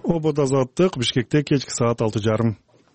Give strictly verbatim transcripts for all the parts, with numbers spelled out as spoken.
Обод Азаттык, Бишкекте кечки саат алты жарым.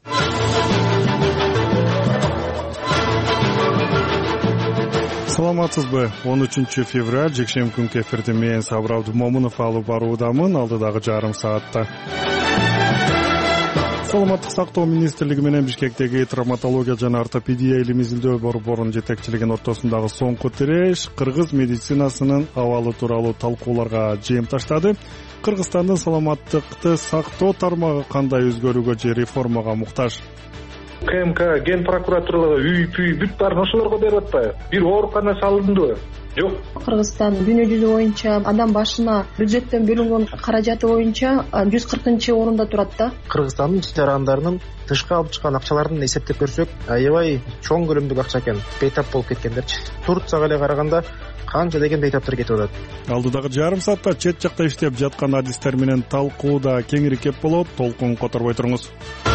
Саламатсызбы? он үчүнчү февраль жекшемби күнкү эфирде мен Сабыр Абдумомунов алып баруудамын алдыдагы жарым саатта. Саламаттык сактоо министрлиги менен Бишкектеги травматология жана ортопедия илимий изилдөө борборунун жетекчилигинин ортосундагы соңку тиреш кыргыз медицинасынын абалы тууралуу талкууларга жем таштады. Кыргызстандын саламаттыкты сактоо тармагы кандай өзгөрүүгө же реформага муктаж? КМК, ген прокуратураларга үй пүй бүт баарын ошолорго берип атпайбы? Бир оорукана салындыбы? Жок. Кыргызстан дүйнө жүзү боюнча адам башына бюджеттен бөлүнгөн каражаты боюнча жүз кыркынчы орунда турат да. Кыргызстандын жарандарынын тышка алып чыккан акчаларын эсептеп көрсөк, аябай чоң көлөмдүк акча экен. Бейтап болуп кеткендерчи. Турцияга эле караганда канча деген бейтаптар кетип атат. Алдыдагы жарым саатта чет жакта иштеп жаткан адистер менен талкууда кеңири кеп болот. Толкун которбой туруңуз.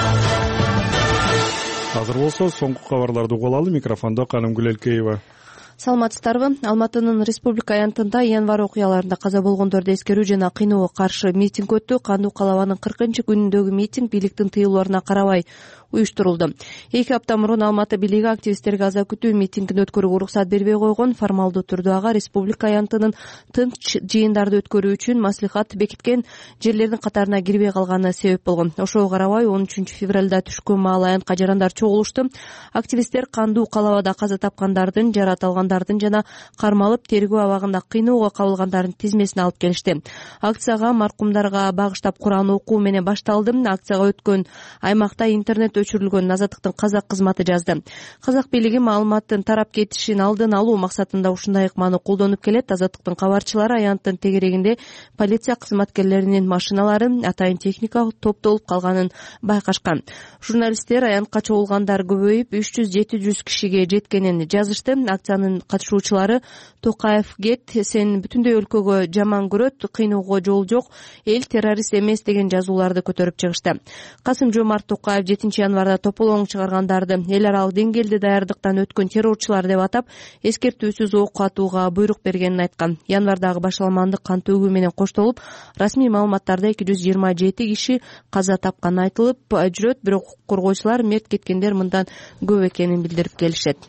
Азыр болсо соңку кабарларды угуп алалы. Микрофондо Канымгүл Элкеева. Саламатсыздарбы? Алматынын республика аянтында январь окуяларында каза болгондорду эскерүү жана кыйноого каршы митинг өттү. Кандуу калабанын кыркынчы күнүндөгү митинг бийликтин тыюуларына карабай уюштурулду. Эки апта мурун Алматы бийлиги активисттерге аза күтүү митингин өткөрүүгө уруксат бербей койгон. Формалдуу түрдө ага республика аянтынын тынч жыйындарды өткөрүү үчүн маслихат бекиткен жерлердин катарына кирбей калганы себеп болгон. Ошого карабай он үчүнчү февралда түшкөн маал аянтка жарандар чогулушту. Активисттер кандуу калабада каза тапкандардын, жарат алгандардын жана кармалып тергөө абагында кыйноого кабылгандардын тизмесин алып келишти. Акцияга маркумдарга багыштап Куран окуу менен башталды. Акцияга өткөн аймакта интернет өчүрүлгөн. Азаттыктын казак кызматы жазды. Казак бийлиги маалыматтын тарап кетишин алдын алуу максатында ушундай ыкманы колдонуп келет. Азаттыктын кабарчылары аянттын тегерегинде полиция кызматкерлеринин машиналары, атайын техника топтолуп калганын байкашкан. Журналисттер аянтка чогулгандар көбөйүп үч жүз жети жүз кишиге жеткенин жазышты. Акциянын катышуучулары Токаев кет, сен бүтүндөй өлкөгө жаман көрөт, кыйноого жол жок, эл террорист эмес деген жазууларды көтөрүп чыгышты. Касым Жомарт Токаев жетинчи январда тополоң чыгаргандарды эл аралык деңгээлде даярдыктан өткөн террорчулар деп атап, эскертүүсүз ок атууга буйрук бергенин айткан. Январдагы башаламандык кан төгүү менен коштолуп, расмий маалыматтарда эки жүз жыйырма жети киши каза тапканы айтылып жүрөт, бирок укук коргоочулар мерт кеткендер мындан көп экенин билдирип келишет.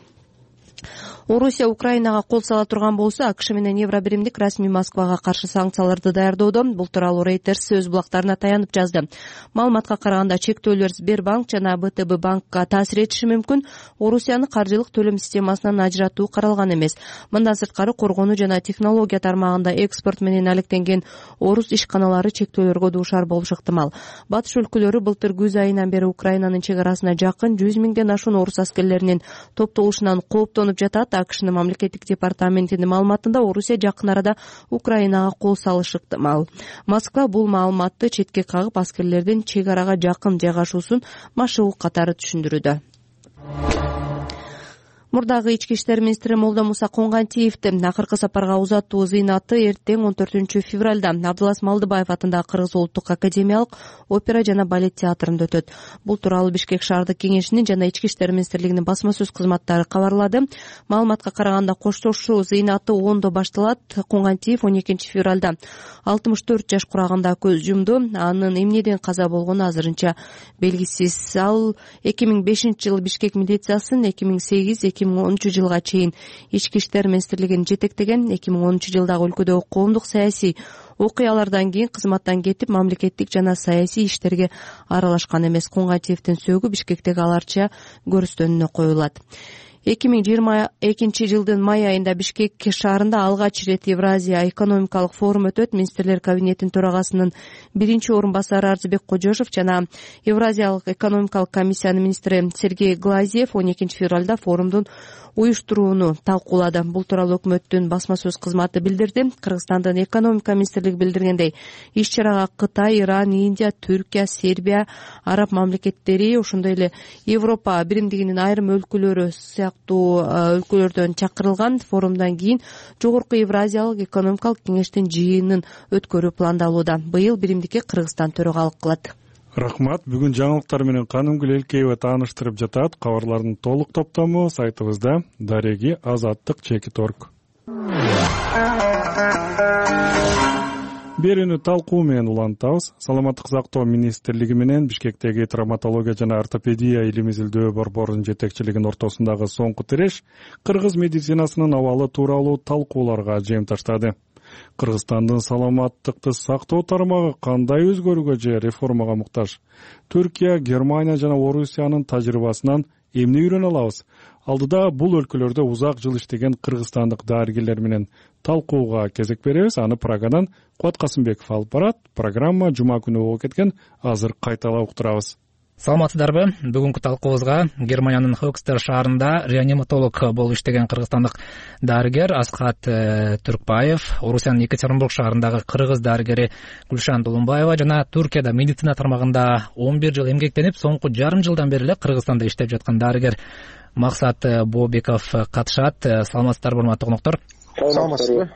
Орусия Украинага кол сала турган болсо, АКШ менен Евробиримдик расмий Москвага каршы санкцияларды даярдоодо. Бул тууралуу Reuters өз булактарына таянып жазды. Маалыматка караганда чектөөлөр Сбербанк жана БТБ банкка таасир этиши мүмкүн. Орусияны каржылык төлөм системасынан ажыратуу каралган эмес. Мындан сырткары коргонуу жана технология тармагында экспорт менен алектенген орус ишканалары чектөөлөргө дуушар болушу ыктымал. Батыш өлкөлөрү былтыр күз айынан бери Украинанын чек арасына жакын жүз миңден ашуун орус аскерлеринин топтолушунан кооптонуп жатат. АКШнын мамлекеттик департаментинин маалыматында Орусия жакын арада Украинага кол салышы ыктымал. Москва бул маалыматты четке кагып, аскерлердин чек арага жакын жайгашуусун машыгуу катары түшүндүрүүдө. Мурдагы ички иштер министри Молдо Муса Коңгантиевдин акыркы сапарга узатуу зыйнаты эртең он төртүнчү февралда Абдылас Малдыбаев атындагы Кыргыз улуттук академиялык опера жана балет театрында өтөт. Бул тууралуу Бишкек шаардык кеңешинин жана ички иштер министрлигинин басма сөз кызматтары кабарлады. Маалыматка караганда коштошуу зыйнаты ондо башталат. Коңгантиев он экинчи февралда алтымыш төрт жаш курагында көз жумду. Анын эмнеден каза болгону азырынча белгисиз. Ал эки миң бешинчи жылы Бишкек милициясын, эки миң сегиз эки миң онунчу жылга чейин ички иштер министрлигин жетектеген. эки миң онунчу жылдагы өлкөдөгү коомдук саясий окуялардан кийин кызматтан кетип, мамлекеттик жана саясий иштерге аралашкан эмес. Коңгантиевдин сөөгү Бишкектеги аларча көрүстөнүнө коюлат. эки миң жыйырма экинчи жылдын май айында Бишкек шаарында алгач ирет Евразия экономикалык форум өтөт. Министрлер кабинетинин төрагасынын биринчи орун басары Арзыбек Кожошев жана Евразиялык экономикалык комиссиянын министри Сергей Глазьев он экинчи февралда форумдун уюштурууну талкуулады. Бул тууралуу өкмөттүн басма сөз кызматы билдирди. Кыргызстандын экономика министрлиги билдиргендей, иш-чарага Кытай, Иран, Индия, Түркия, Сербия, араб мамлекеттери, ошондой эле Европа биримдигинин айрым өлкөлөрү сыяктуу өлкөлөрдөн чакырылган. Форумдан кийин жогорку Евразиялык экономикалык кеңештин жыйынын өткөрүү пландалууда. Быйыл биримдикке Кыргызстан төрагалык кылат. Рахмат. Бүгүн жаңылыктар менен Канымгүл Элкеева тааныштырып жатат. Кабарлардын толук топтому сайтыбызда дареги азаттык чекит точка орг. берүүнү талкуу менен улантабыз. Саламаттык сактоо министрлиги менен Бишкектеги травматология жана ортопедия илим изилдөө борборунун жетекчилигинин ортосундагы соңку тиреш кыргыз медицинасынын абалы тууралуу талкууларга жыйынтыштады. Кыргызстандын саламаттыкты сактоо тармагы кандай өзгөрүүгө же реформага муктаж? Түркия, Германия жана Орусиянын тажрыйбасынан эмне үйрөнө алабыз? Алдыда бул өлкөлөрдө узак жыл иштеген кыргызстандык дарыгерлер менен талкууга кезек беребиз. Аны Прагадан Кубат Касымбеков алып барат. Программа жума күнү болуп кеткен. Азыр кайталап уктурабыз. Саламатсыздарбы? Бүгүнкү талкуубузга Германиянын Хокстер шаарында реаниматолог болуп иштеген кыргызстандык дарыгер Аскат Түркбаев, Орусиянын Екатеринбург шаарындагы кыргыз дарыгери Гүлшан Тулунбаева жана Түркияда медицина тармагында он бир жыл эмгектенип, соңку жарым жылдан бери эле Кыргызстанда иштеп жаткан дарыгер Максат Бобеков катышат. Саламатсыздарбы, урматтуу коноктор? Саламатсызбы?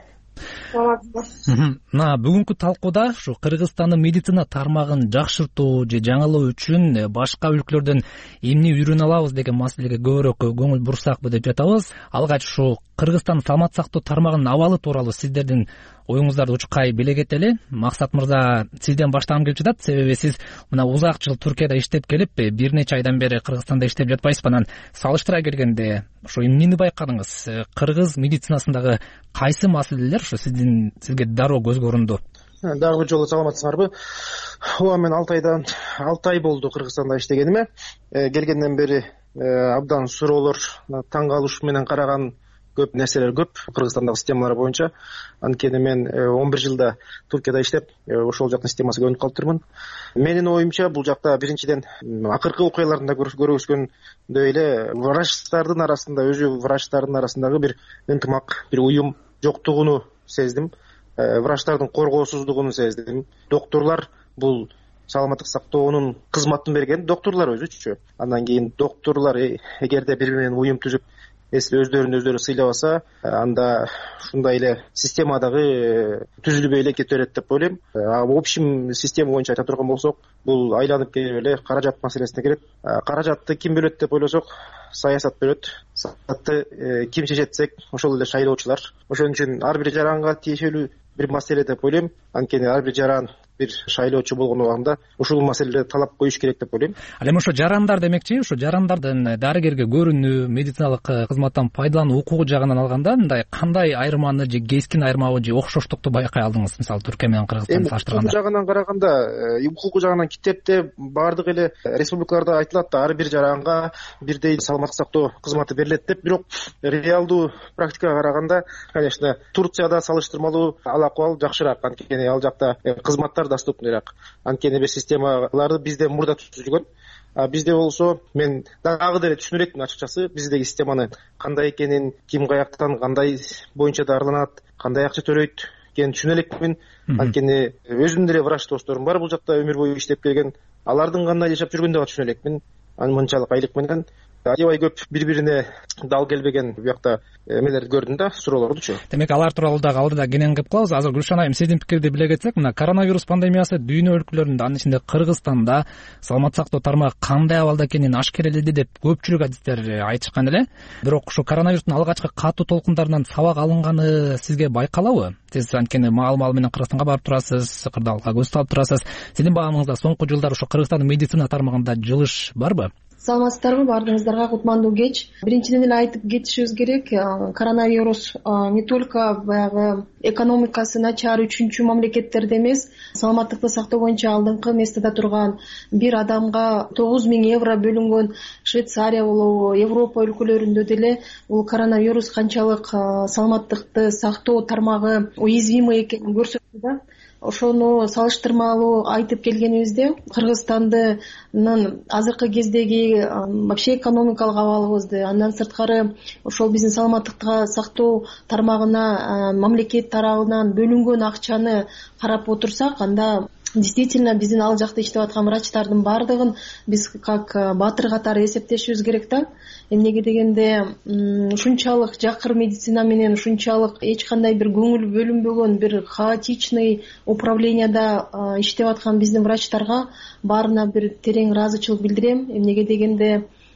Мына бүгүнкү талкууда ушу Кыргызстандын медицина тармагын жакшыртуу же жаңылоо үчүн башка өлкөлөрдөн эмне үйрөнө алабыз деген маселеге көбүрөөк көңүл бурсакпы деп жатабыз. Алгач ушу Кыргызстандын саламат сактоо тармагынын абалы тууралуу сиздердин оюңуздарды учкай белек этели. Максат мырза, сизден баштагым келип жатат, себеби сиз мына узак жыл Түркияда иштеп келип, бир нече айдан бери Кыргызстанда иштеп жатпайсызбы? Анан салыштыра келгенде ушу эмнени байкадыңыз? Кыргыз медицинасындагы кайсы маселелер ушу сиздин сизге дароо көз көрүндү? Дагы бир жолу саламатсыңарбы? Ооба, мен алты айдан алты ай болду Кыргызстанда иштегениме. Келгенден бери абдан суроолор, таң калыш менен караган көп нерселер көп Кыргызстандагы системалар боюнча. Анткени мен он бир жылда Түркияда иштеп, ошол жактын системасына өнүп калыптырмын. Менин оюмча, бул жакта биринчиден акыркы окуяларда көргөзгөндөй эле врачтардын арасында, өзү врачтардын арасындагы бир ынтымак, бир уюм жоктугуну сездим. Врачтардын коргоосуздугун сездим. Докторлор бул саламаттык сактоонун кызматын берген докторлор өзүчү. Андан кийин докторлор эгерде бири менен уюм түзүп, өздөрүн өздөрү сыйлабаса, анда ушундай эле системадагы түзүлбөй эле кете берет деп ойлойм. Общим система боюнча айта турган болсок, бул айланып келип эле каражат маселесине келет. Каражатты ким бөлөт деп ойлосок, саясат бөлөт. Саясатты ким чечет десек, ошол эле шайлоочулар. Ошон үчүн ар бир жаранга тиешелүү бир маселе деп ойлойм. Анткени ар бир жаран бир шайлоочу болгон убагында ушул маселеде талап коюш керек деп ойлойм. Ал эми ошо жарандар демекчи, ошо жарандардын дарыгерге көрүнүү, медициналык кызматтан пайдалануу укугу жагынан алганда мындай кандай айырманы же кескин айырмабы же окшоштукту байкай алдыңыз, мисалы Түркия менен Кыргызстанды салыштырганда? Укугу жагынан караганда, укугу жагынан китепте баардык эле республикаларда айтылат да, ар бир жаранга бирдей саламаттык сактоо кызматы берилет деп. Бирок реалдуу практикага караганда, конечно, Турцияда салыштырмалуу ал акыбал жакшыраак, анткени ал жакта кызматтар доступныйраак. Анткени бир системаларды бизде мурда түзүлгөн. Бизде болсо, мен дагы деле түшүнө элекмин ачыкчасы, биздеги системаны кандай экенин, ким каяктан кандай боюнча дарыланат, кандай акча төлөйт экенин түшүнө элекмин. Анткени өзүмдүн деле врач досторум бар бул жакта өмүр бою иштеп келген. Алардын кандай жашап жүргөнүн дагы түшүнө элекмин. Анын мынчалык айлык менен аябай көп бири-бирине дал келбеген буякта эмелерди көрдүм да, суроолордучу. Демек, алар тууралуу дагы алдыда кенен кылып калабыз. Азыр Гүлшан айым, сиздин пикирди биле кетсек, мына коронавирус пандемиясы дүйнө өлкөлөрүндө, анын ичинде Кыргызстанда саламат сактоо тармагы кандай абалда экенин ашкереледи деп көпчүлүк адистер айтышкан эле. Бирок ушу коронавирустун алгачкы катуу толкундарынан сабак алынганы сизге байкалабы? Сиз анткени маал-маал менен Кыргызстанга барып турасыз, кырдаалга көз салып турасыз. Сиздин баамыңызда соңку жылдар ушу Кыргызстандын медицина тармагында жылыш барбы? Саламатсыздарбы? Баардыгыңыздарга кутмандуу кеч. Биринчиден эле айтып кетишибиз керек, коронавирус не только баягы экономикасы начар үчүнчү мамлекеттерде эмес, саламаттыкты сактоо боюнча алдыңкы местеде турган, бир адамга тогуз миң евро бөлүнгөн Швейцария болобу, Европа өлкөлөрүндө деле бул коронавирус канчалык саламаттыкты сактоо тармагы уязвимый экенин көрсөттү да. Ошону салыштырмалуу айтып келгенибизде, Кыргызстандын азыркы кездеги вообще экономикалык абалыбызды, андан сырткары ошол биздин саламаттыкка сактоо тармагына мамлекет тарабынан бөлүнгөн акчаны карап отурсак, анда действительно биздин ал жакта иштеп аткан врачтардын баардыгын биз как баатыр катары эсептешибиз керек да. Эмнеге дегенде, ушунчалык жакыр медицина менен ушунчалык эч кандай бир көңүл бөлүнбөгөн, бир хаотичный управленияда иштеп аткан биздин врачтарга баарына бир терең ыраазычылык билдирем. Эмнеге дегенде,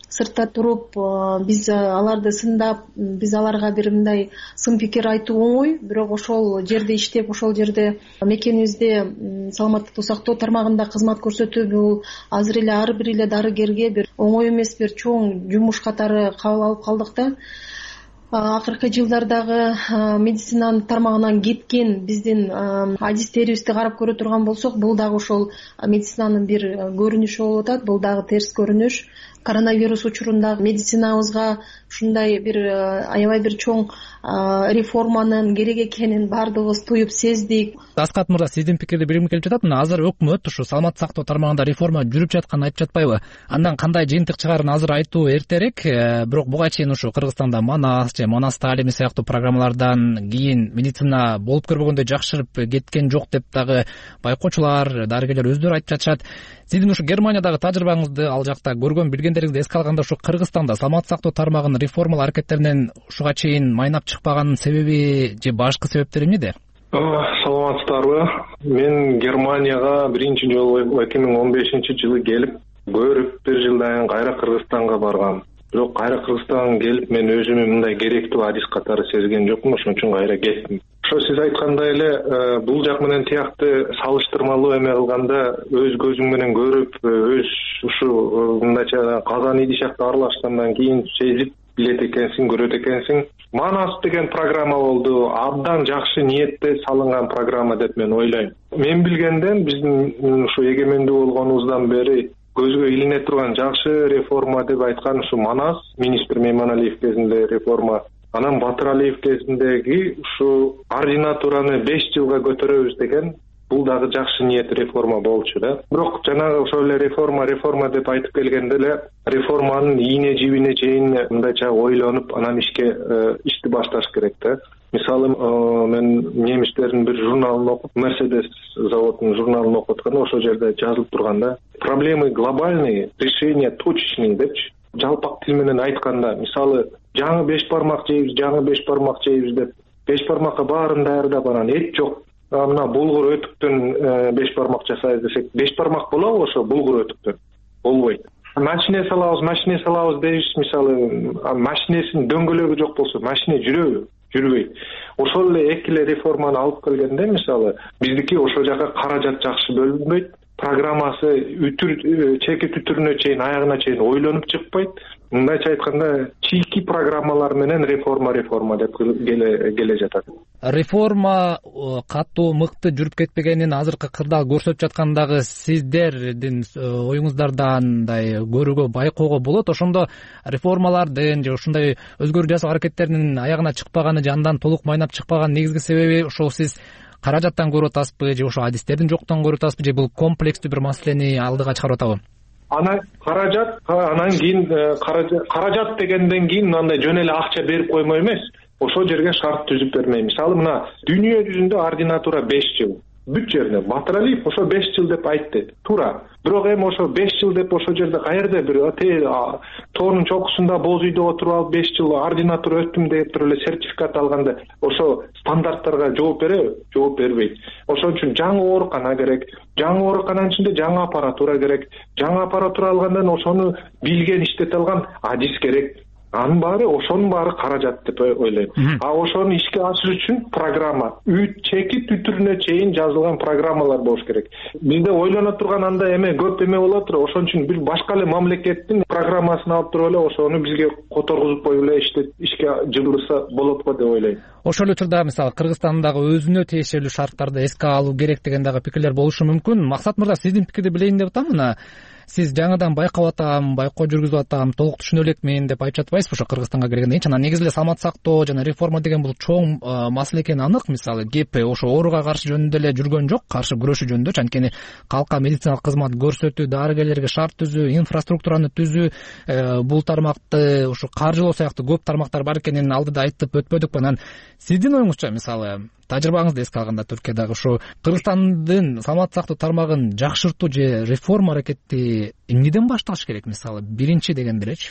сыртта туруп биз аларды сындап, биз аларга бир мындай сын пикир айтуу оңой, бирок ошол жерде иштеп, ошол жерде мекенибизде саламаттыкты сактоо тармагында кызмат көрсөтүү бул азыр эле ар бир эле дарыгерге бир оңой эмес, бир чоң жумуш катары кабыл алып калдык да. Акыркы жылдардагы медицинанын тармагынан кеткен биздин адистерибизди карап көрө турган болсок, бул дагы ошол медицинанын бир көрүнүшү болуп атат, бул дагы терс көрүнүш. Коронавирус учурунда медицинабызга ушундай бир аябай бир чоң реформанын керек экенин баардыгыбыз туюп сездик. Аскат мырза, сиздин пикирди билгим келип жатат. Мына азыр өкмөт ушу саламаттык сактоо тармагында реформа жүрүп жатканын айтып жатпайбы? Андан кандай жыйынтык чыгаарын азыр айтуу эртерээк, бирок буга чейин ушу Кыргызстанда Манас же Манас таалими сыяктуу программалардан кийин медицина болуп көрбөгөндөй жакшырып кеткен жок деп дагы байкоочулар, дарыгерлер өздөрү айтып жатышат. Сиздин ушу Германиядагы тажрыйбаңызды, ал жакта көргөн билгендериңизди эске алганда, ушу Кыргызстанда саламаттык сактоо тармагынын реформалоо аракеттеринен ушуга чейин майнап чыкпаганын себеби же башкы себептери эмнеде? Саламатсыздарбы? Мен Германияга биринчи жолу эки миң он бешинчи жылы келип, көрүп бир жылдан кайра Кыргызстанга баргам. Бирок кайра Кыргызстанга келип, мен өзүмө мындай керектүү адис катары сезген жокмун, ошон үчүн кайра кеттим. Ошо сиз айткандай эле бул жак менен тиякты салыштырмалуу эме кылганда, өз көзүң менен көрүп, өз ушу мындайча казан иди сыяктуу аралашкандан кийин сезип билет экенсиң, көрөт экенсиң. Манас деген программа болду, абдан жакшы ниетте салынган программа деп мен ойлойм. Мен билгенден биздин ушу эгемендүү болгонубуздан бери көзгө илине турган жакшы реформа деп айткан ушу Манас, министр Мейманалиев кезинде реформа. Анан Батыралиев кезиндеги ушу ординатураны беш жылга көтөрөбүз деген, бул дагы жакшы ниет реформа болчу да. Бирок жанагы ошол эле реформа реформа деп айтып келгенде эле реформанын ийне жибине чейин мындайча ойлонуп, анан ишке ишти башташ керек да. Мисалы, мен немистердин бир журналын окуп, Мерседес заводунун журналын окуп атканда, ошол жерде жазылып турганда, проблемы глобальные, решения точечные депчи. Жалпак тил менен айтканда, мисалы, жаңы беш бармак жейбиз, жаңы беш бармак жейбиз деп, беш бармакка баарын даярдап, анан эт жок. Мына булгур өтүктөн беш бармак жасайбыз десек, беш бармак болобу ошо булгур өтүктөн? Болбойт. Машине салабыз, машине салабыз дейбиз, мисалы, машинесинин дөңгөлөгү жок болсо, машине жүрөбү? Жүрбөйт. Ошол эле эки эле реформаны алып келгенде, мисалы, биздики ошол жака каражат жакшы бөлүнбөйт, программасы үтүр чеки түтүрүнө чейин, аягына чейин ойлонуп чыкпайт. Мындайча айтканда, чийки программалар менен реформа реформа деп келе келе жатат. Реформа катуу мыкты жүрүп кетпегенин азыркы кырдаал көрсөтүп жаткандагы сиздердин оюңуздардан мындай көрүүгө, байкоого болот. Ошондо реформалардын же ушундай өзгөрүү жасоо аракеттеринин аягына чыкпаганы, же андан толук майнап чыкпаган негизги себеби ошол сиз каражаттан көрүп атасызбы, же ошо адистердин жоктугунан көрүп атасызбы, же бул комплекстүү бир маселени алдыга чыгарып атабы? Анан каражат, анан кийин каражат дегенден кийин мындай жөн эле акча берип коймой эмес, ошол жерге шарт түзүп бермей. Мисалы, мына дүйнө жүзүндө ординатура беш жыл. Бүт жерде Батыралиев ошо беш жыл деп айтты. Туура. Бирок эми ошо беш жыл деп ошол жерде каерде бир тоонун чокусунда боз үйдө отуруп алып беш жыл ординатура өттүм деп туруп эле сертификат алганда ошо стандарттарга жооп береби? Жооп бербейт. Ошон үчүн жаңы оорукана керек. Жаңы оорукананын ичинде жаңы аппаратура керек. Жаңы аппаратура алгандан ошону билген, иштете алган адис керек. Анын баары, ошонун баары каражат деп ойлойм. А ошону ишке ашыруу үчүн программа, чеки түтүрүнө чейин жазылган программалар болуш керек. Бизде ойлоно турган андай эме көп эме болот тура. Ошон үчүн бир башка эле мамлекеттин программасын алып туруп эле ошону бизге которгузуп коюп эле ишке жыбырса болот го деп ойлойм. Ошол учурда мисалы Кыргызстандагы өзүнө тиешелүү шарттарды эске алуу керек деген дагы пикирлер болушу мүмкүн. Максат мырза, сиздин пикирди билейин деп атам. Мына сиз жаңыдан байкап атам, байкоо жүргүзүп атам, толук түшүнө элекмин деп айтып жатпайсызбы ошо Кыргызстанга келгенден кийин? Анан негизи эле саламат сактоо жана реформа деген бул чоң маселе экени анык. Мисалы, кепи ошо ооруга каршы жөнүндө эле жүргөн жок, каршы күрөшүү жөнүндө. Анткени калкка медициналык кызмат көрсөтүү, дарыгерлерге шарт түзүү, инфраструктураны түзүү, бул тармакты ушу каржылоо сыяктуу көп тармактар бар экенин алдыда айтып өтпөдүкпү. Анан сиздин оюңузча, мисалы, тажрыйбаңызды эске алганда Түркиядагы ушу Кыргызстандын саламат сактоо тармагын жакшыртуу же реформа аракети эмнеден башталыш керек, мисалы, биринчи дегенде элечи?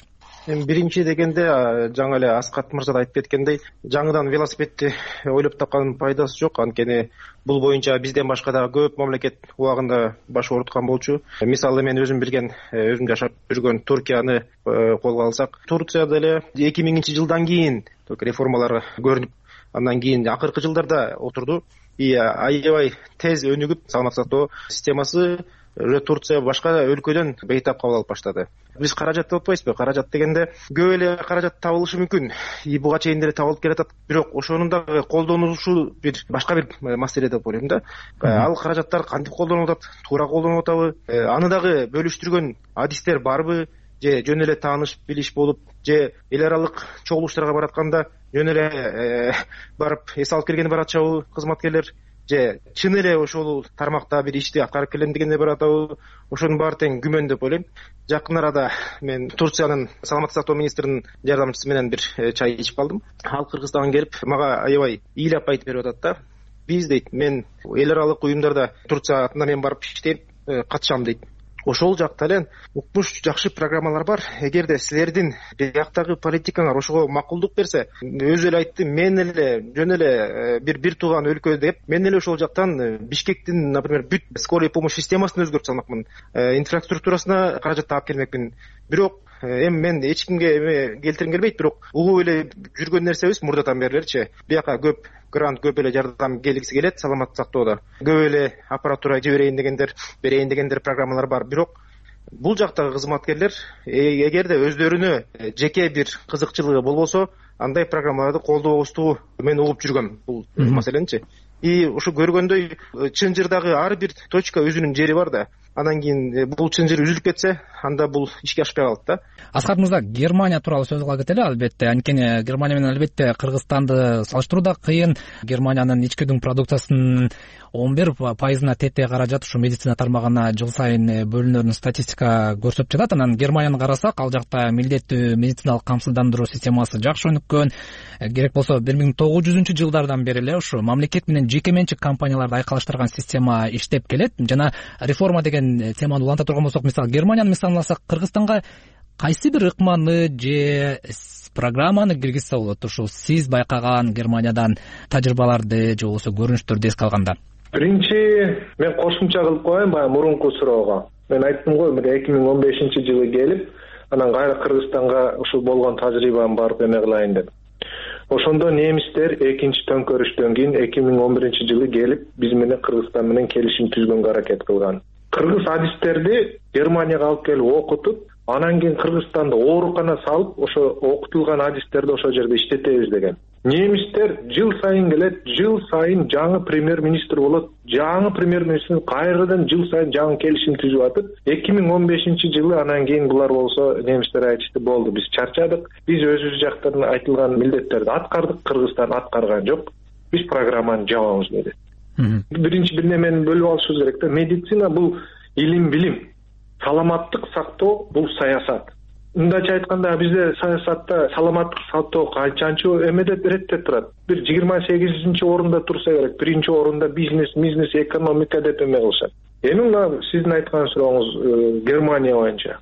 эми биринчи дегенде жаңы эле Аскат мырза да айтып кеткендей, жаңыдан велосипедти ойлоп тапкандын пайдасы жок. Анткени бул боюнча бизден башка дагы көп мамлекет убагында баш ооруткан болчу. Мисалы мен өзүм билген, өзүм жашап жүргөн Туркияны колго алсак, Турцияда эле эки миңинчи жылдан кийин реформалар көрүнүп, андан кийин акыркы жылдарда отурду. И аябай тез өнүгүп, саламаттык сактоо системасы Турция башка өлкөдөн бейтап кабыл алып баштады. Биз каражат деп атпайбызбы? Каражат дегенде көп эле каражат табылышы мүмкүн. И буга чейин деле табылып келатат. Бирок ошонун дагы колдонулушу бир башка бир маселе деп ойлойм да. Ал каражаттар кантип колдонулуп атат? Туура колдонулуп атабы? Аны дагы бөлүштүргөн адистер барбы? Же жөн эле тааныш билиш болуп, же эл аралык чогулуштарга баратканда жөн эле барып эс алып келгени баратчабы кызматкерлер? Же чын эле ошол тармакта бир ишти аткарып келем дегенде баратабы? Ошонун баары тең күмөн деп ойлойм. Жакын арада мен Турциянын саламаттык сактоо министринин жардамчысы менен бир чай ичип калдым. Ал Кыргызстанга келип, мага аябай ыйлап айтып берип атат да. Биз дейт, мен эл аралык уюмдарда Турция атында мен барып иштейм, катышам дейт. Ошол жакта эле укмуш жакшы программалар бар. Эгерде силердин бияктагы политикаңар ошого макулдук берсе, өзү эле айтты, мен эле жөн эле бир бир тууган өлкө деп, мен эле ошол жактан Бишкектин, например, бүт скорый помощь системасын өзгөртүп салмакмын, инфраструктурасына каражат таап келмекмин. Бирок эми мен эч кимге эме келтиргим келбейт, бирок угуп эле жүргөн нерсебиз мурдадан берилерчи. Бияка көп грант, көп эле жардам келгиси келет саламаттык сактоодо. Көп эле аппаратура жиберейин дегендер, берейин дегендер программалар бар. Бирок бул жактагы кызматкерлер эгерде өздөрүнө жеке бир кызыкчылыгы болбосо, андай программаларды колдобостугу мен угуп жүргөм бул маселеничи. И ушу көргөндөй чын жырдагы ар бир точка өзүнүн жери бар да. Андан кийин бул чын жыр үзүлүп кетсе, анда бул ишке ашпай калат да. Аскат мырза, Германия тууралуу сөз кыла кетели албетте. Анткени Германия менен албетте Кыргызстанды салыштыруу да кыйын. Германиянын ички дүң продукциясынын он бир пайызына тете каражат ушу медицина тармагына жыл сайын бөлүнөрүн статистика көрсөтүп жатат. Анан Германияны карасак, ал жакта милдеттүү медициналык камсыздандыруу системасы жакшы өнүккөн. Керек болсо бир миң тогуз жүзүнчү жылдардан бери эле ушу мамлекет менен жеке менчик компанияларды айкалыштырган система иштеп келет. Жана реформа деген теманы уланта турган болсок, мисалы Германияны мисалын алсак, Кыргызстанга кайсы бир ыкманы же программаны киргизсе болот? Ушул сиз байкаган Германиядан тажрыйбаларды же болбосо көрүнүштөрдү эске алганда. Биринчи мен кошумча кылып коеюн баягы мурунку суроого. Мен айттым го, эки миң он бешинчи жылы келип, анан кайра Кыргызстанга ушул болгон тажрыйбамы барып эме кылайын деп. Ошондо немистер экинчи төңкөрүштөн кийин эки миң он биринчи жылы келип, биз менен Кыргызстан менен келишим түзгөнгө аракет кылган. Кыргыз адистерди Германияга алып келип окутуп, анан кийин Кыргызстанда оорукана салып, ошо окутулган адистерди ошол жерде иштетебиз деген. Немистер жыл сайын келет, жыл сайын жаңы премьер-министр болот, жаңы премьер-министр кайрадан жыл сайын жаңы келишим түзүп атып, эки миң он бешинчи жылы анан кийин булар болсо немистер айтышты, болду, биз чарчадык, биз өзүбүз жактан айтылган милдеттерди аткардык, Кыргызстан аткарган жок, биз программаны жабабыз деди. Биринчи бир немени бөлүп алышыбыз керек да, медицина бул илим билим, саламаттык сактоо бул саясат. Мындайча айтканда, бизде саясатта саламаттык сактоо канчанчы эмеде иретте турат. Бир жыйырма сегизинчи орунда турса керек, биринчи орунда бизнес, бизнес, экономика деп эме кылышат. Эми мына сиздин айткан сурооңуз Германия боюнча.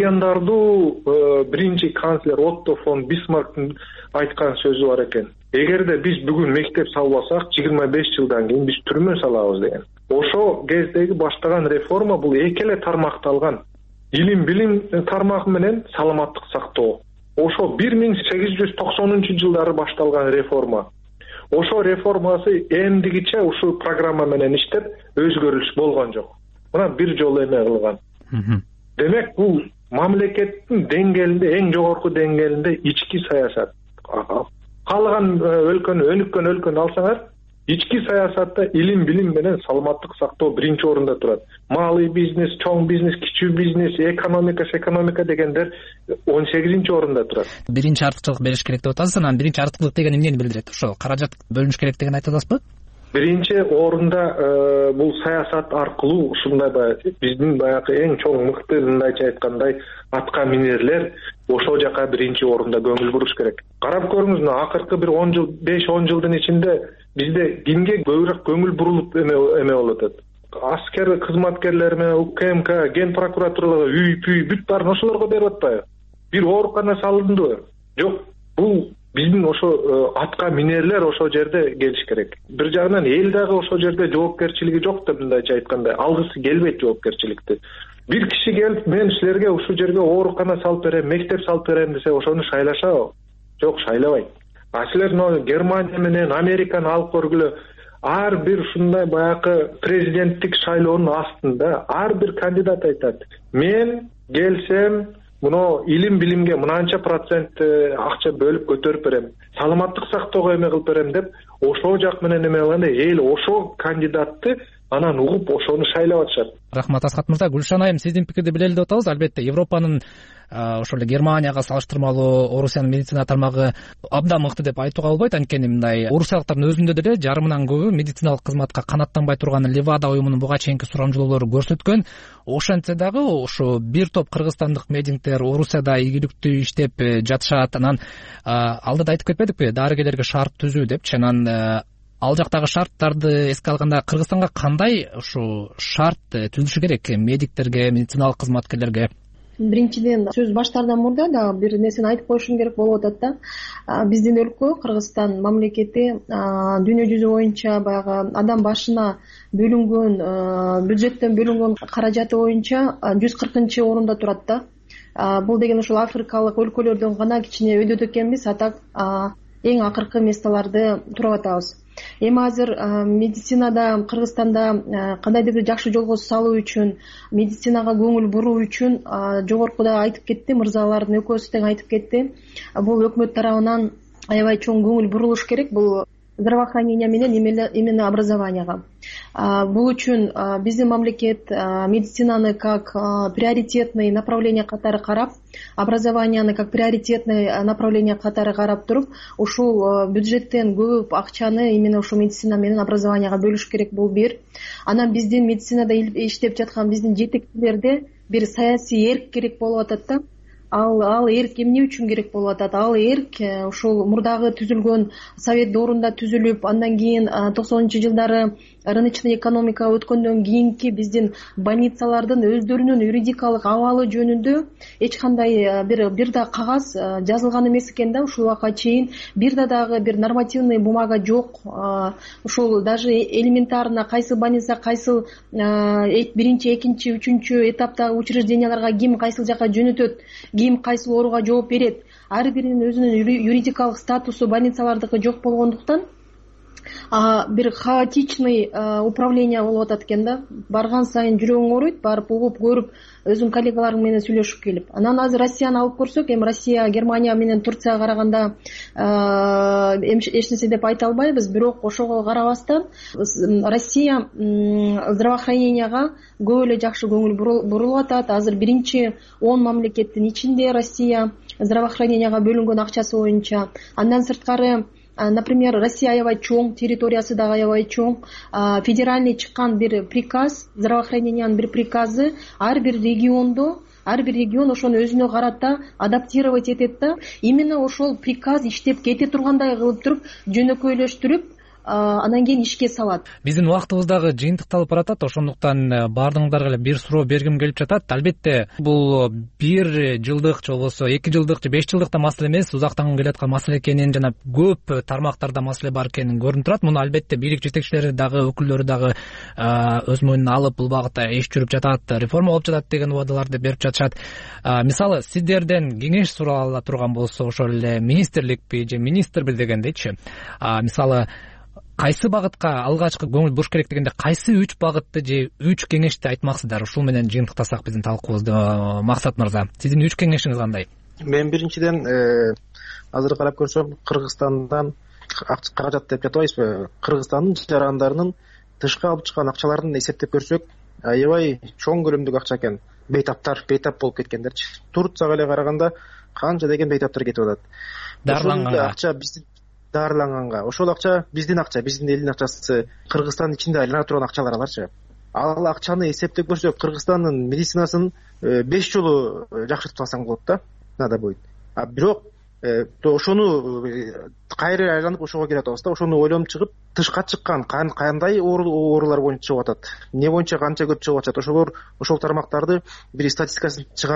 Легендардуу биринчи канцлер Отто фон Бисмарктын айткан сөзү бар экен. Эгерде биз бүгүн мектеп салбасак, жыйырма беш жылдан кийин биз түрмө салабыз деген. Ошо кездеги баштаган реформа бул эки эле тармакталган. Илим билим тармагы менен саламаттык сактоо. Ошо бир миң сегиз жүз токсонунчу жылдары башталган реформа. Ошо реформасы эмдигиче ушул программа менен иштеп, өзгөрүш болгон жок. Мына бир жолу эме кылган. Демек, бул мамлекеттин деңгээлинде, эң жогорку деңгээлинде ички саясат. Калган өлкөнү, өнүккөн өлкөнү алсаңар, ички саясатта илим билим менен саламаттык сактоо биринчи орунда турат. Малый бизнес, чоң бизнес, кичүү бизнес, экономика, экономика дегендер он сегизинчи орунда турат. Биринчи артыкчылык бериш керек деп атасыз. Анан биринчи артыкчылык деген эмнени билдирет? Ошо каражат бөлүнүш керек деген айтып атасызбы? Биринчи орунда бул саясат аркылуу ушундай биздин баягы эң чоң мыкты, мындайча айткандай, атка минерлер ошол жака биринчи орунда көңүл буруш керек. Карап көрүңүз, акыркы бир он жыл, беш он жылдын ичинде бизде кимге көбүрөөк көңүл бурулуп эме эме болуп атат? Аскер кызматкерлери менен УКМК, ген прокуратураларга үй пүй бүт баарын ошолорго берип атпайбы? бир оорукана салындыбы? Жок, бул биздин ошо атка минерлер ошол жерде келиш керек. Бир жагынан эл дагы ошол жерде жоопкерчилиги жок да, мындайча айтканда, алгысы келбейт жоопкерчиликти. Бир киши келип, мен силерге ушул жерге оорукана салып берем, мектеп салып берем десе, ошону шайлашабы? Жок, шайлабайт. А силер Германия менен Американы алып көргүлө, ар бир ушундай баягы президенттик шайлоонун астында ар бир кандидат айтат: мен келсем муну илим билимге мынанча процент акча бөлүп көтөрүп берем, саламаттык сактоого эме кылып берем деп, ошол жак менен эме кылганда эл ошол кандидатты анан угуп ошону шайлап атышат. Рахмат Аскат мырза. Гүлшан айым, сиздин пикирди билели деп атабыз. Албетте Европанын ошол эле Германияга салыштырмалуу Орусиянын медицина тармагы абдан мыкты деп айтууга болбойт. Анткени мындай орусиялыктардын өзүндө деле жарымынан көбү медициналык кызматка канааттанбай турган Левада уюмунун буга чейинки сурамжылоолору көрсөткөн. Ошентсе дагы ошо бир топ кыргызстандык медиктер Орусияда ийгиликтүү иштеп жатышат. Анан алдыда айтып кетпедикпи, дарыгерлерге шарт түзүү депчи. Анан ал жактагы шарттарды эске алганда Кыргызстанга кандай ушу шарт түзүлүшү керек медиктерге, медициналык кызматкерлерге? Биринчиден, сөз баштаардан мурда дагы бир нерсени айтып коюшум керек болуп атат да. Биздин өлкө, Кыргызстан мамлекети дүйнө жүзү боюнча баягы адам башына бөлүнгөн бюджеттен бөлүнгөн каражаты боюнча жүз кыркынчы орунда турат да. Бул деген ушул африкалык өлкөлөрдөн гана кичине өйдөдө экенбиз, а так эң акыркы местоларды туруп атабыз. Эми азыр медицинада Кыргызстанда кандайдыр бир жакшы жолго салуу үчүн, медицинага көңүл буруу үчүн жогоркуда айтып кетти, мырзалардын экөөсү тең айтып кетти. Бул өкмөт тарабынан аябай чоң көңүл бурулуш керек бул здравоохранение менен именно образованияга. Бул үчүн биздин мамлекет медицинаны как приоритетный направление катары карап, образованияны как приоритетный направление катары карап туруп, ушул бюджеттен көп акчаны именно ушул медицина менен образованияга бөлүш керек. Бул бир. Анан биздин медицинада иштеп жаткан биздин жетекчилерде бир саясий эрк керек болуп атат да. Ал ал эрк эмне үчүн керек болуп атат? Ал эрк ушул мурдагы түзүлгөн Совет доорунда түзүлүп, андан кийин токсонунчу жылдары рыночный экономика өткөндөн кийинки биздин больницалардын өздөрүнүн юридикалык абалы жөнүндө эч кандай бир бир да кагаз жазылган эмес экен да. Ушул убакка чейин бир да дагы бир нормативный бумага жок. Ушул даже элементарно кайсы больница, кайсы биринчи, экинчи, үчүнчү этаптагы учрежденияларга ким кайсыл жака жөнөтөт, ким кайсыл ооруга жооп берет, ар биринин өзүнүн юридикалык статусу больницалардыкы жок болгондуктан бир хаотичный управление болуп атат экен да. Барган сайын жүрөгүң ооруйт, барып угуп көрүп, өзүң коллегаларың менен сүйлөшүп келип. Анан азыр Россияны алып көрсөк, эми Россия, Германия менен Турцияга караганда эч нерсе деп айта албайбыз, бирок ошого карабастан Россия здравоохраненияга көп эле жакшы көңүл бурулуп атат. Азыр биринчи он мамлекеттин ичинде Россия здравоохраненияга бөлүнгөн акчасы боюнча. Андан сырткары, например, Россия аябай чоң, территориясы дагы аябай чоң. Федеральный чыккан бир приказ, здравоохранениянын бир приказы ар бир региондо, ар бир регион ошону өзүнө карата адаптировать этет да. Именно ошол приказ иштеп кете тургандай кылып туруп, жөнөкөйлөштүрүп, анан кийин ишке салат. Биздин убактыбыз дагы жыйынтыкталып баратат, ошондуктан баардыгыңдарга эле бир суроо бергим келип жатат. Албетте бул бир жылдык же болбосо эки жылдык же беш жылдык да маселе эмес, узактан келаткан маселе экенин жана көп тармактарда маселе бар экенин көрүнүп турат. Муну албетте бийлик жетекчилери дагы, өкүлдөрү дагы өз мойнуна алып, бул багытта иш жүрүп жатат, реформа болуп жатат деген убадаларды берип жатышат. Мисалы, сиздерден кеңеш сурала турган болсо, ошол эле министрликпи же министрби дегендейчи, мисалы кайсы багытка алгачкы көңүл буруш керек дегенде, кайсы үч багытты же үч кеңешти айтмаксыздар? Ушул менен жыйынтыктасак биздин талкуубузду. Максат мырза, сиздин үч кеңешиңиз кандай? Мен биринчиден азыр карап көрсөм, Кыргызстандан каражат деп жатабайбызбы, Кыргызстандын жарандарынын тышка алып чыккан акчаларын эсептеп көрсөк, аябай чоң көлөмдөгү акча экен. Бейтаптар, бейтап болуп кеткендерчи. Турцияга эле караганда канча деген бейтаптар кетип атат. Дарыланганга акча биздин дарыланганга, ошол акча биздин акча, биздин элдин акчасы, Кыргызстандын ичинде айлана турган акчалар аларчы. Ал акчаны эсептеп көрсөк, Кыргызстандын медицинасын беш жолу жакшыртып алсаң болот да, надо будет. А бирок ошону кайра айланып ошого келип атабыз да, ошону ойлонуп чыгып, тышка чыккан кандай оорулар боюнча чыгып атат, эмне боюнча канча көп чыгып атат, ошолор ошол тармактарды бир статистикасын чыгарып,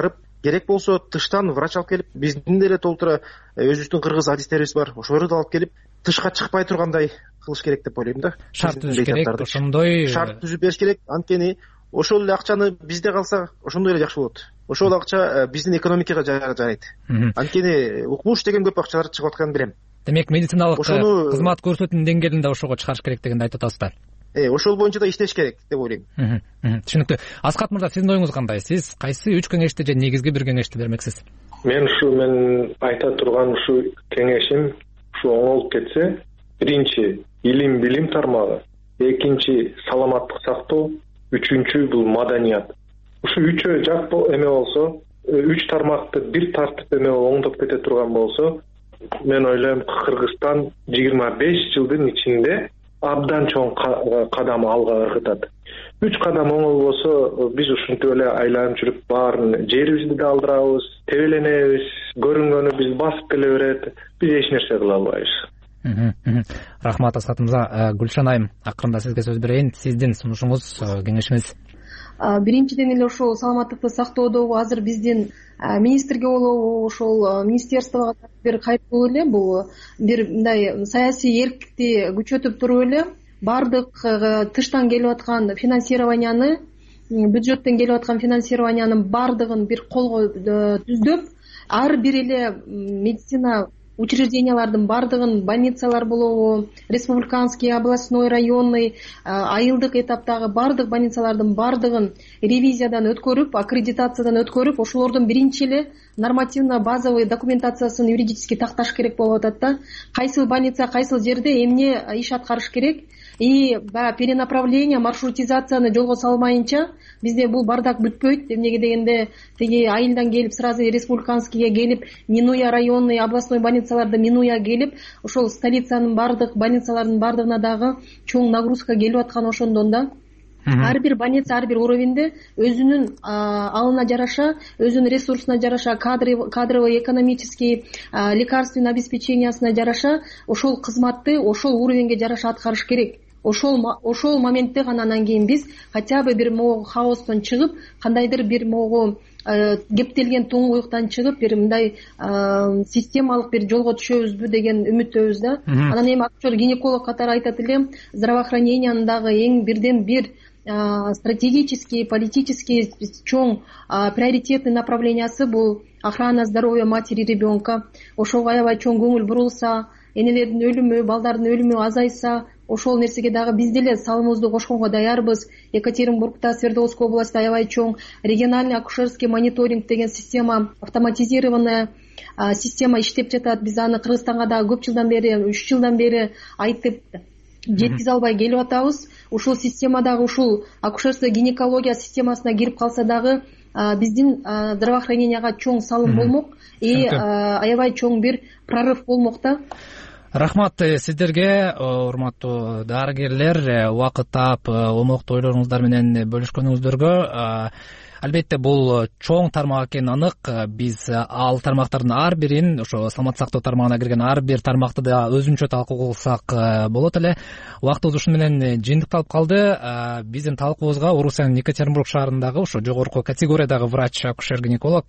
керек болсо тыштан врач алып келип, биздин деле толтура өзүбүздүн кыргыз адистерибиз бар, ошолорду алып келип тышка чыкпай тургандай кылыш керек деп ойлойм да. Шарт түзүш керек, ошондой шарт түзүп бериш керек. Анткени ошол эле акчаны бизде калса ошондой эле жакшы болот. Ошол акча биздин экономикага жарайт. Анткени укмуш деген көп акчалар чыгып атканын билем. Демек медициналык кызмат көрсөтүүнүн деңгээлин да ошого чыгарыш керек дегенди айтып атасыз да. Э, ошол боюнча да иштеш керек деп ойлойм. Түшүнүктүү. Аскат мырза, сиздин оюңуз кандай? Сиз кайсы үч кеңешти же негизги бир кеңешти бермексиз? Мен ушу мен айта турган ушу кеңешим ушу оңолуп кетсе, биринчи илим билим тармагы, экинчи саламаттык сактоо, үчүнчү бул маданият. Ушу үчөө жак эме болсо, үч тармакты бир тартып эме оңдоп кете турган болсо, мен ойлойм Кыргызстан жыйырма беш жылдын ичинде абдан чоң кадам алга ыргытат. Үч кадам оңой болсо, биз ушинтип эле айланып жүрүп баарын жерибизди да алдырабыз, тебеленебиз, көрүнгөнү биз басып келе берет, биз эч нерсе кыла албайбыз. Рахмат Аскат мырза. Гүлшан айым, акырында сизге сөз берейин. Сиздин сунушуңуз, кеңешиңиз? Биринчиден эле ошол саламаттыкты сактоодогу азыр биздин министрге болобу, ошол министерствого бир кайрылуу эле, бул бир мындай саясий эркти күчөтүп туруп эле бардык тыштан келип аткан финансированияны, бюджеттен келип аткан финансированиянын бардыгын бир колго түздөп, ар бир эле медицина учреждениялардын бардыгын, больницалар болобу, республиканский, областной, районный, айылдык этаптагы бардык больницалардын бардыгын ревизиядан өткөрүп, аккредитациядан өткөрүп, ошолордун биринчи эле нормативно базовый документациясын юридически такташ керек болуп атат да. Кайсыл больница, кайсыл жерде эмне иш аткарыш керек, и баягы перенаправление, маршрутизацияны жолго салмайынча бизде бул бардак бүтпөйт. Эмнеге дегенде, тиги айылдан келип сразу республиканскийге келип, минуя районный, областной больницаларды минуя келип, ошол столицанын бардык больницалардын бардыгына дагы чоң нагрузка келип аткан ошондон да. Ар бир больница, ар бир уровеньде өзүнүн алына жараша, өзүнүн ресурсуна жараша, кадровый, экономический, лекарственный обеспечениясына жараша ошол кызматты ошол уровеньге жараша аткарыш керек. Ошол ошол моментте гана анан кийин биз хотя бы бир могу хаостон чыгып, кандайдыр бир могу кептелген туңгуюктан чыгып, бир мындай системалык бир жолго түшөбүзбү деген үмүттөбүз да. Анан эми акушер гинеколог катары айтат элем, здравоохранениянын дагы эң бирден бир стратегический, политический чоң приоритетный направлениясы бул охрана здоровья матери и ребенка. Ошого аябай чоң көңүл бурулса, энелердин өлүмү, балдардын өлүмү азайса, ошол нерсеге дагы биз деле салымыбызды кошконго даярбыз. Екатеринбургда, Свердловской области аябай чоң региональный акушерский мониторинг деген система, автоматизированная система иштеп жатат. Биз аны Кыргызстанга дагы көп жылдан бери, үч жылдан бери айтып жеткизе албай келип атабыз. Ушул система дагы ушул акушерство гинекология системасына кирип калса дагы биздин здравоохраненияга чоң салым болмок и аябай чоң бир прорыв болмок да. Рахмат сиздерге, урматтуу дарыгерлер, убакыт таап омоктуу ойлоруңуздар менен бөлүшкөнүңүздөргө. Албетте бул чоң тармак экени анык. Биз ал тармактардын ар бирин, ошо саламат сактоо тармагына кирген ар бир тармакты да өзүнчө талкуу кылсак болот эле. Убактыбыз ушуну менен жыйынтыкталып калды. Биздин талкуубузга Орусиянын Екатеринбург шаарындагы ошо жогорку категориядагы врач, акушер-гинеколог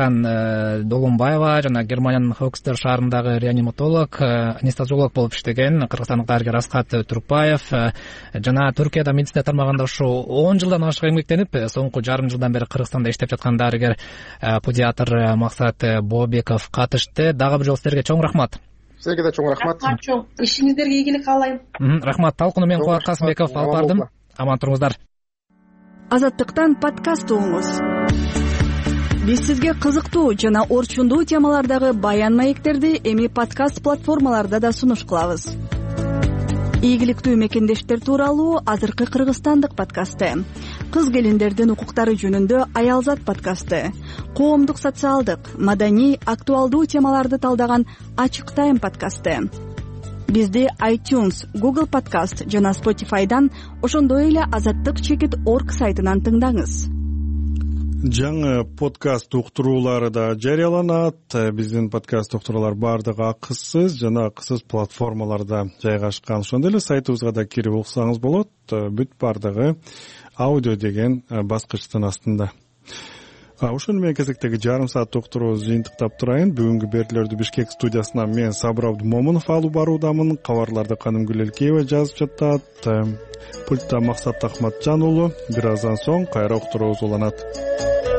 Гүлшан Долунбаева жана Германиянын Хокстер шаарындагы реаниматолог, анестезиолог болуп иштеген кыргызстандык дарыгер Аскат Турпаев жана Түркияда медицина тармагында ушу он жылдан ашык эмгектенип, соңку жарым жылдан бери Кыргызстанда иштеп жаткан дарыгер педиатр Максат Бообеков катышты. Дагы бир жолу силерге чоң рахмат. Силерге да чоң рахмат. Рахмат чоң. Ишиңиздерге ийгилик каалайм. Рахмат. Талкууну мен Кубат Касымбеков алып бардым. Аман туруңуздар. Азаттыктан подкаст угуңуз. Биз сизге кызыктуу жана орчундуу темалардагы баян маектерди эми подкаст платформаларда да сунуш кылабыз. Ийгиликтүү мекендештер тууралуу азыркы кыргызстандык подкасты, кыз келиндердин укуктары жөнүндө Аялзат подкасты, коомдук социалдык, маданий, актуалдуу темаларды талдаган Ачык Тайм подкасты. Бизди iTunes, Google Podcast жана Spotify'дан, ошондой эле азаттык чекит орг сайтынан тыңдаңыз. Жаңы подкаст уктуруулары да жарыяланат. Биздин подкаст уктуруулар бардыгы акысыз жана акысыз платформаларда жайгашкан. Ошондой эле сайтыбызга да кирип уксаңыз болот. Бүт бардыгы аудио деген баскычтын астында. ошону менен кезектеги жарым сааттык уктуруубузду жыйынтыктап турайын. Бүгүнкү берүүлөрдү Бишкек студиясынан мен Сабыр Абдумомунов алып баруудамын. Кабарларды Канымгүл Элкеева жазып жатат. Пультта Максат Ахматжан уулу. Бир аздан соң кайра уктуруубуз уланат.